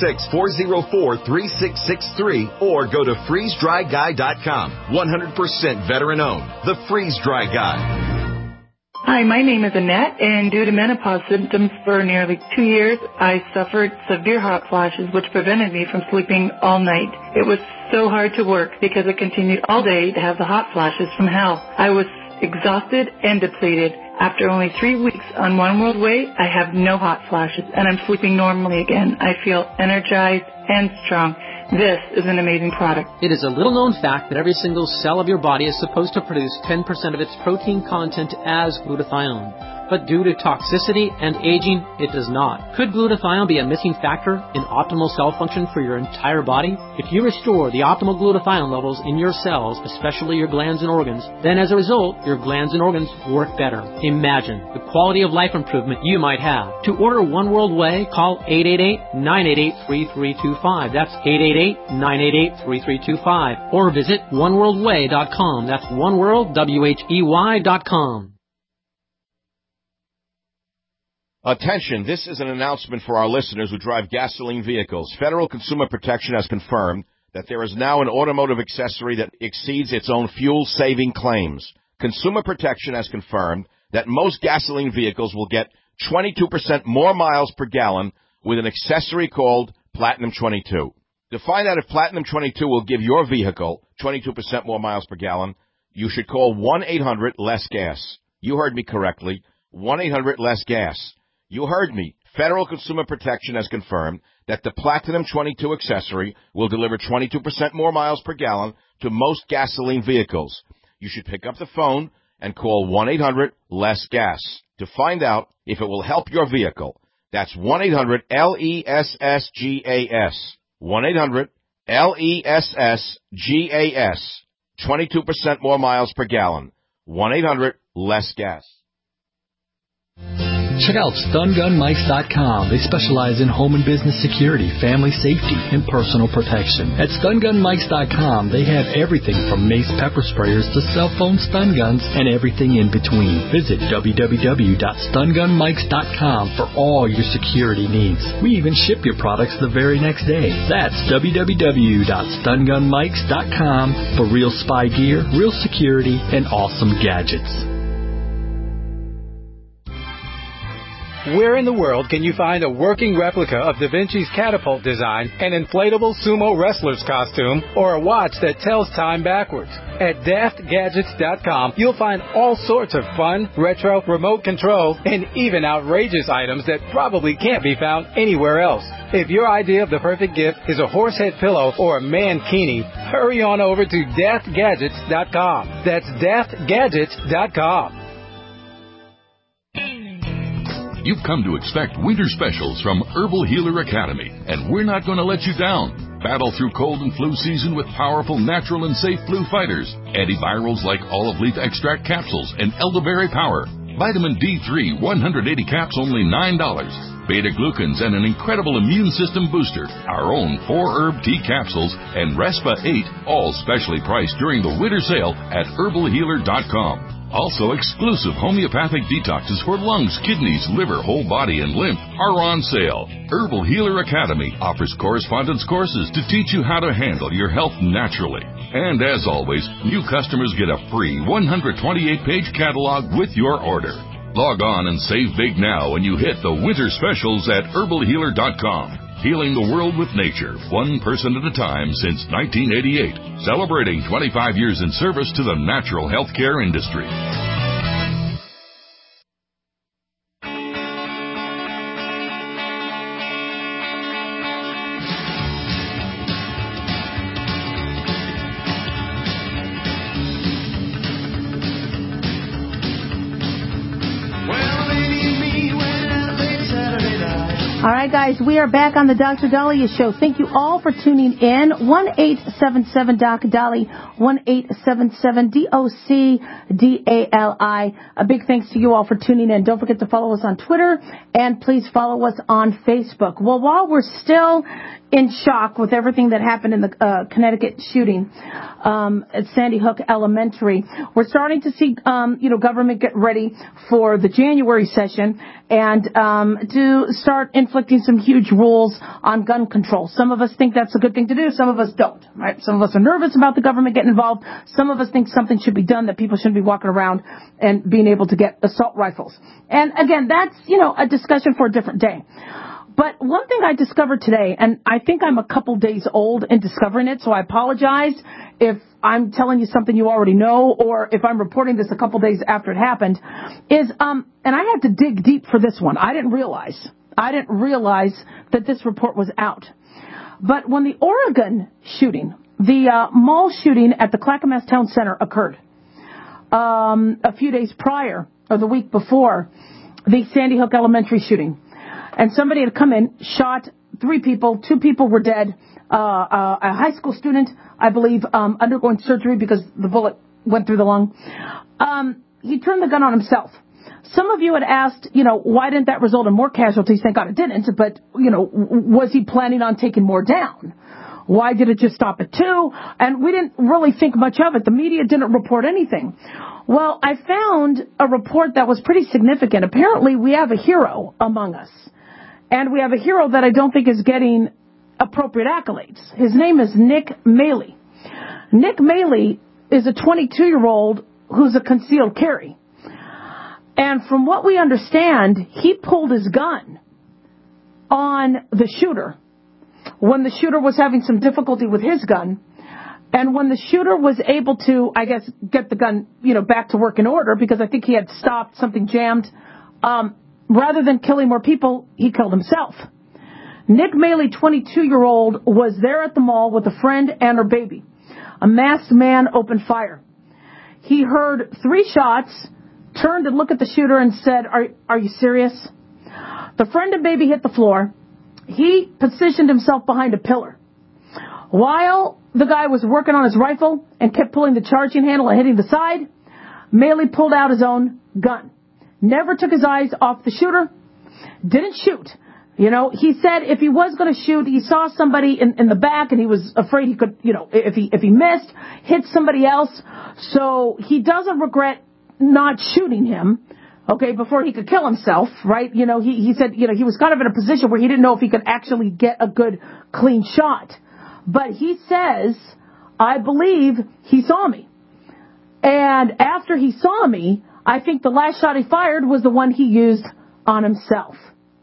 866-404-3663 or go to freezedryguy.com. 100% veteran owned. The Freeze Dry Guy. Hi, my name is Annette, and due to menopause symptoms for nearly 2 years, I suffered severe hot flashes, which prevented me from sleeping all night. It was so hard to work because I continued all day to have the hot flashes from hell. I was exhausted and depleted. After only 3 weeks on One World Way, I have no hot flashes, and I'm sleeping normally again. I feel energized and strong. This is an amazing product. It is a little-known fact that every single cell of your body is supposed to produce 10% of its protein content as glutathione. But due to toxicity and aging, it does not. Could glutathione be a missing factor in optimal cell function for your entire body? If you restore the optimal glutathione levels in your cells, especially your glands and organs, then as a result, your glands and organs work better. Imagine the quality of life improvement you might have. To order One World Way, call 888-988-3325. That's 888-988-3325. Or visit oneworldway.com. That's oneworld.com. Attention, this is an announcement for our listeners who drive gasoline vehicles. Federal Consumer Protection has confirmed that there is now an automotive accessory that exceeds its own fuel-saving claims. Consumer Protection has confirmed that most gasoline vehicles will get 22% more miles per gallon with an accessory called Platinum 22. To find out if Platinum 22 will give your vehicle 22% more miles per gallon, you should call 1-800-LESS-GAS. You heard me correctly, 1-800-LESS-GAS. You heard me. Federal Consumer Protection has confirmed that the Platinum 22 accessory will deliver 22% more miles per gallon to most gasoline vehicles. You should pick up the phone and call 1-800-LESS-GAS to find out if it will help your vehicle. That's 1-800-LESS-GAS. 1-800-LESS-GAS. 22% more miles per gallon. 1-800-LESS-GAS. Check out StunGunMics.com. They specialize in home and business security, family safety, and personal protection. At StunGunMics.com, they have everything from mace pepper sprayers to cell phone stun guns and everything in between. Visit www.StunGunMics.com for all your security needs. We even ship your products the very next day. That's www.StunGunMics.com for real spy gear, real security, and awesome gadgets. Where in the world can you find a working replica of Da Vinci's catapult design, an inflatable sumo wrestler's costume, or a watch that tells time backwards? At daftgadgets.com, you'll find all sorts of fun, retro, remote control, and even outrageous items that probably can't be found anywhere else. If your idea of the perfect gift is a horse head pillow or a mankini, hurry on over to daftgadgets.com. That's daftgadgets.com. You've come to expect winter specials from Herbal Healer Academy, and we're not going to let you down. Battle through cold and flu season with powerful, natural, and safe flu fighters. Antivirals like olive leaf extract capsules and elderberry power. Vitamin D3, 180 caps, only $9. Beta-glucans and an incredible immune system booster. Our own 4-herb tea capsules and Respa 8, all specially priced during the winter sale at herbalhealer.com. Also, exclusive homeopathic detoxes for lungs, kidneys, liver, whole body, and lymph are on sale. Herbal Healer Academy offers correspondence courses to teach you how to handle your health naturally. And as always, new customers get a free 128-page catalog with your order. Log on and save big now when you hit the winter specials at herbalhealer.com. Healing the world with nature, one person at a time since 1988. Celebrating 25 years in service to the natural healthcare industry. All right, guys, we are back on the Dr. Dahlia Show. Thank you all for tuning in. 1-877-DOC-DALI, 1-877-DOC-DALI. A big thanks to you all for tuning in. Don't forget to follow us on Twitter, and please follow us on Facebook. Well, while we're still in shock with everything that happened in the Connecticut shooting at Sandy Hook Elementary, we're starting to see, government get ready for the January session and to start inflicting some huge rules on gun control. Some of us think that's a good thing to do. Some of us don't, right? Some of us are nervous about the government getting involved. Some of us think something should be done, that people shouldn't be walking around and being able to get assault rifles. And again, that's, a discussion for a different day. But one thing I discovered today, and I think I'm a couple days old in discovering it, so I apologize if I'm telling you something you already know or if I'm reporting this a couple days after it happened, is, and I had to dig deep for this one. I didn't realize that this report was out. But when the Oregon shooting, the mall shooting at the Clackamas Town Center occurred a few days prior or the week before the Sandy Hook Elementary shooting. And somebody had come in, shot 3 people. 2 people were dead. A high school student, I believe, undergoing surgery because the bullet went through the lung. He turned the gun on himself. Some of you had asked, why didn't that result in more casualties? Thank God it didn't. But, was he planning on taking more down? Why did it just stop at 2? And we didn't really think much of it. The media didn't report anything. Well, I found a report that was pretty significant. Apparently, we have a hero among us. And we have a hero that I don't think is getting appropriate accolades. His name is Nick Maley. Nick Maley is a 22-year-old who's a concealed carry. And from what we understand, he pulled his gun on the shooter when the shooter was having some difficulty with his gun. And when the shooter was able to, I guess, get the gun, back to work in order, because I think he had stopped, something jammed, rather than killing more people, he killed himself. Nick Maley, 22-year-old, was there at the mall with a friend and her baby. A masked man opened fire. He heard 3 shots, turned and looked at the shooter and said, are you serious? The friend and baby hit the floor. He positioned himself behind a pillar. While the guy was working on his rifle and kept pulling the charging handle and hitting the side, Maley pulled out his own gun. Never took his eyes off the shooter. Didn't shoot. He said if he was going to shoot, he saw somebody in the back and he was afraid he could, if he missed, hit somebody else. So he doesn't regret not shooting him, before he could kill himself, right? He said, he was kind of in a position where he didn't know if he could actually get a good, clean shot. But he says, I believe he saw me. And after he saw me, I think the last shot he fired was the one he used on himself.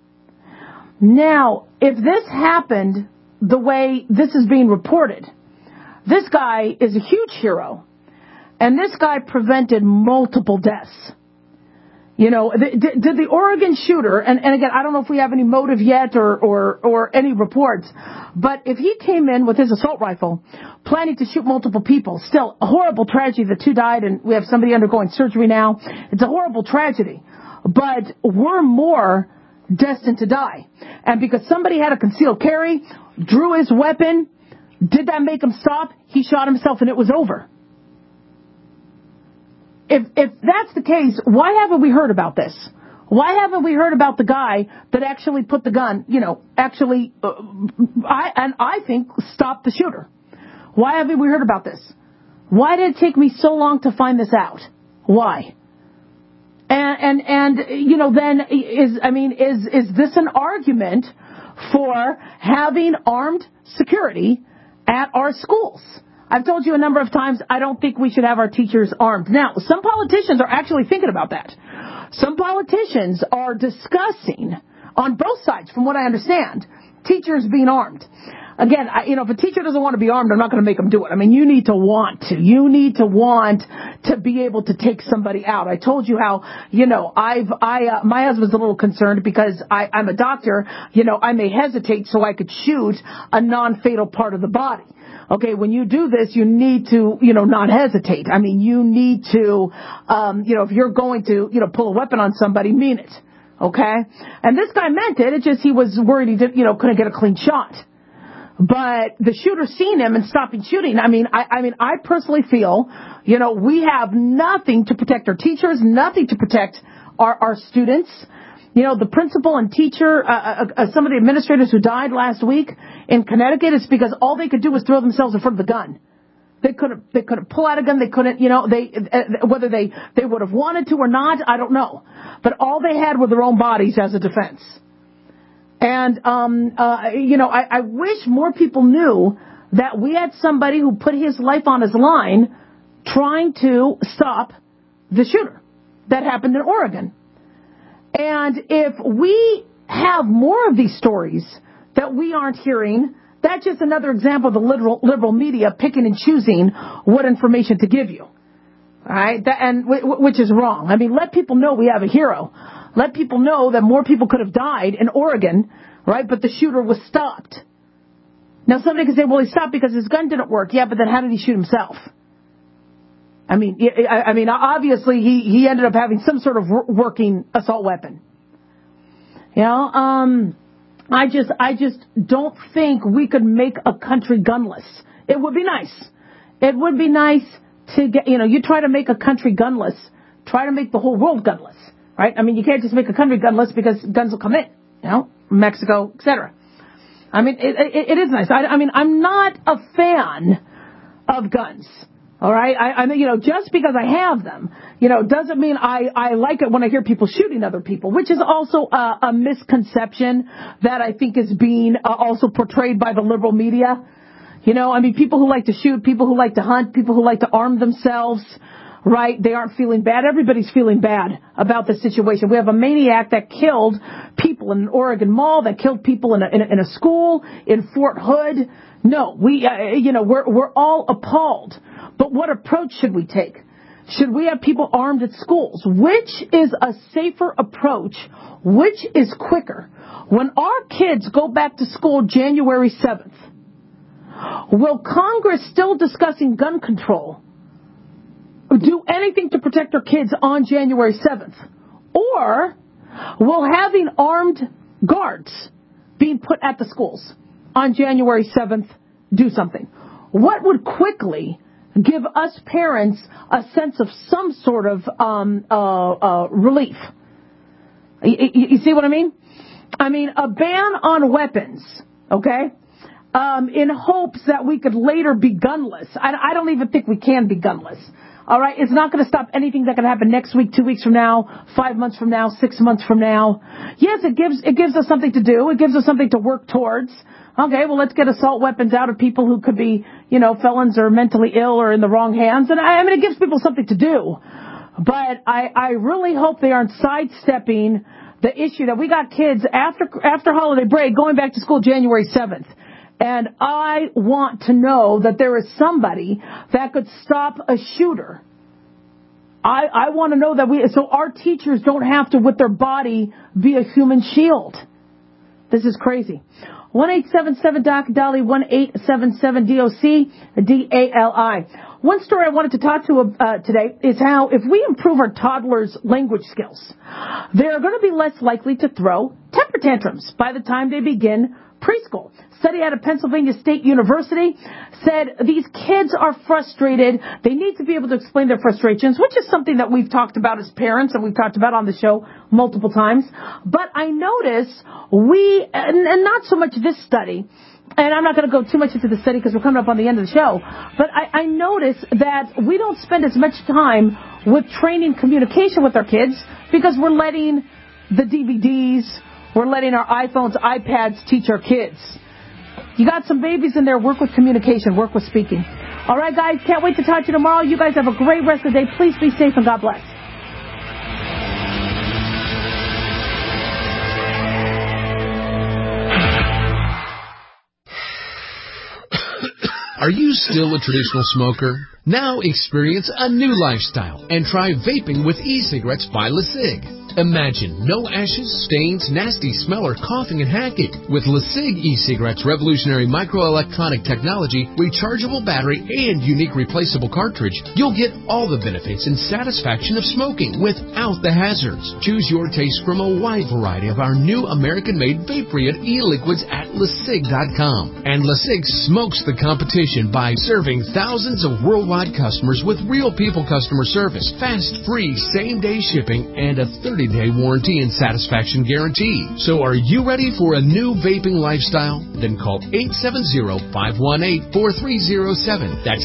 Now, if this happened the way this is being reported, this guy is a huge hero. And this guy prevented multiple deaths. Did the Oregon shooter, and again, I don't know if we have any motive yet or any reports, but if he came in with his assault rifle, planning to shoot multiple people, still a horrible tragedy that 2 died and we have somebody undergoing surgery now. It's a horrible tragedy, but we're more destined to die. And because somebody had a concealed carry, drew his weapon, did that make him stop? He shot himself and it was over. If that's the case, why haven't we heard about this? Why haven't we heard about the guy that actually put the gun, I think stopped the shooter? Why haven't we heard about this? Why did it take me so long to find this out? Why? And then is this an argument for having armed security at our schools? I've told you a number of times, I don't think we should have our teachers armed. Now, some politicians are actually thinking about that. Some politicians are discussing, on both sides, from what I understand, teachers being armed. Again, if a teacher doesn't want to be armed, I'm not going to make them do it. I mean, you need to want to. You need to want to be able to take somebody out. I told you how, my husband's a little concerned because I'm a doctor. I may hesitate so I could shoot a non-fatal part of the body. Okay, when you do this, you need to, not hesitate. I mean, you need to, if you're going to, pull a weapon on somebody, mean it. Okay? And this guy meant it. It's just he was worried he couldn't get a clean shot. But the shooter seen him and stopping shooting. I personally feel, we have nothing to protect our teachers, nothing to protect our students. The principal and teacher, some of the administrators who died last week in Connecticut, it's because all they could do was throw themselves in front of the gun. They couldn't pull out a gun. They couldn't, whether they would have wanted to or not, I don't know. But all they had were their own bodies as a defense. And, I wish more people knew that we had somebody who put his life on his line trying to stop the shooter that happened in Oregon. And if we have more of these stories that we aren't hearing. That's just another example of the liberal media picking and choosing what information to give you. All right? Which is wrong. I mean, let people know we have a hero. Let people know that more people could have died in Oregon, right? But the shooter was stopped. Now, somebody could say, well, he stopped because his gun didn't work. Yeah, but then how did he shoot himself? I mean, obviously he ended up having some sort of working assault weapon. You know, I just don't think we could make a country gunless. It would be nice. It would be nice to get, you try to make a country gunless, try to make the whole world gunless, right? I mean, you can't just make a country gunless because guns will come in, Mexico, etc. I mean, it is nice. I mean, I'm not a fan of guns. All right. I mean, just because I have them, doesn't mean I like it when I hear people shooting other people, which is also a misconception that I think is being also portrayed by the liberal media. I mean, people who like to shoot, people who like to hunt, people who like to arm themselves, right? They aren't feeling bad. Everybody's feeling bad about the situation. We have a maniac that killed people in an Oregon mall, that killed people in a school in Fort Hood. No, we're all appalled. But what approach should we take? Should we have people armed at schools? Which is a safer approach? Which is quicker? When our kids go back to school January 7th, will Congress, still discussing gun control, do anything to protect our kids on January 7th? Or will having armed guards being put at the schools on January 7th do something? What would quickly give us parents a sense of some sort of relief? You see what I mean? I mean, a ban on weapons, okay, in hopes that we could later be gunless. I don't even think we can be gunless. All right, it's not going to stop anything that can happen next week, 2 weeks from now, 5 months from now, 6 months from now. Yes, it gives us something to do. It gives us something to work towards. Okay, well, let's get assault weapons out of people who could be, felons or mentally ill or in the wrong hands. And I mean, it gives people something to do. But I really hope they aren't sidestepping the issue that we got kids after holiday break going back to school January 7th. And I want to know that there is somebody that could stop a shooter. I want to know that so our teachers don't have to, with their body, be a human shield. This is crazy. 1-877-DOC-DOLLY, 1-877-DOC-DALI. One story I wanted to talk to today is how if we improve our toddlers' language skills, they're going to be less likely to throw temper tantrums by the time they begin preschool. Study out of Pennsylvania State University said these kids are frustrated. They need to be able to explain their frustrations, which is something that we've talked about as parents and we've talked about on the show multiple times. But I notice and not so much this study, and I'm not going to go too much into the study because we're coming up on the end of the show, but I notice that we don't spend as much time with training communication with our kids because we're letting the DVDs, we're letting our iPhones, iPads teach our kids. You got some babies in there, work with communication, work with speaking. All right, guys, can't wait to talk to you tomorrow. You guys have a great rest of the day. Please be safe and God bless. Are you still a traditional smoker? Now experience a new lifestyle and try vaping with e-cigarettes by LeSig. Imagine no ashes, stains, nasty smell, or coughing and hacking. With LeSig e-cigarettes' revolutionary microelectronic technology, rechargeable battery, and unique replaceable cartridge, you'll get all the benefits and satisfaction of smoking without the hazards. Choose your taste from a wide variety of our new American-made vape-free e-liquids at LeSig.com. And LeSig smokes the competition by serving thousands of worldwide customers with real people customer service, fast, free, same-day shipping, and a 30-day warranty and satisfaction guarantee. So are you ready for a new vaping lifestyle? Then call 870-518-4307. That's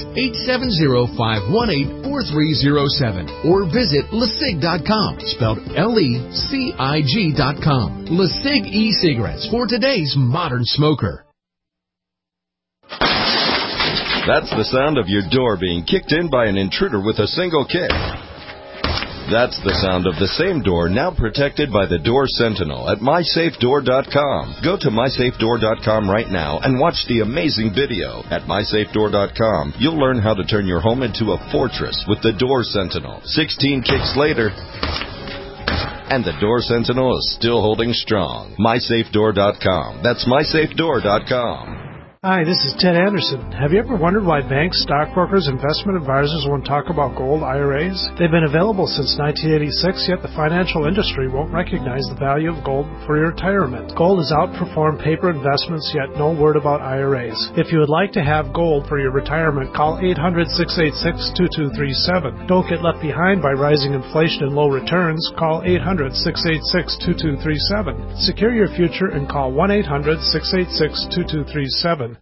870-518-4307. Or visit LeSig.com, spelled LECIG.com. LeSig e-cigarettes for today's modern smoker. That's the sound of your door being kicked in by an intruder with a single kick. That's the sound of the same door now protected by the Door Sentinel at MySafeDoor.com. Go to MySafeDoor.com right now and watch the amazing video. At MySafeDoor.com, you'll learn how to turn your home into a fortress with the Door Sentinel. 16 kicks later, and the Door Sentinel is still holding strong. MySafeDoor.com. That's MySafeDoor.com. Hi, this is Ted Anderson. Have you ever wondered why banks, stockbrokers, investment advisors won't talk about gold IRAs? They've been available since 1986, yet the financial industry won't recognize the value of gold for your retirement. Gold has outperformed paper investments, yet no word about IRAs. If you would like to have gold for your retirement, call 800-686-2237. Don't get left behind by rising inflation and low returns. Call 800-686-2237. Secure your future and call 1-800-686-2237.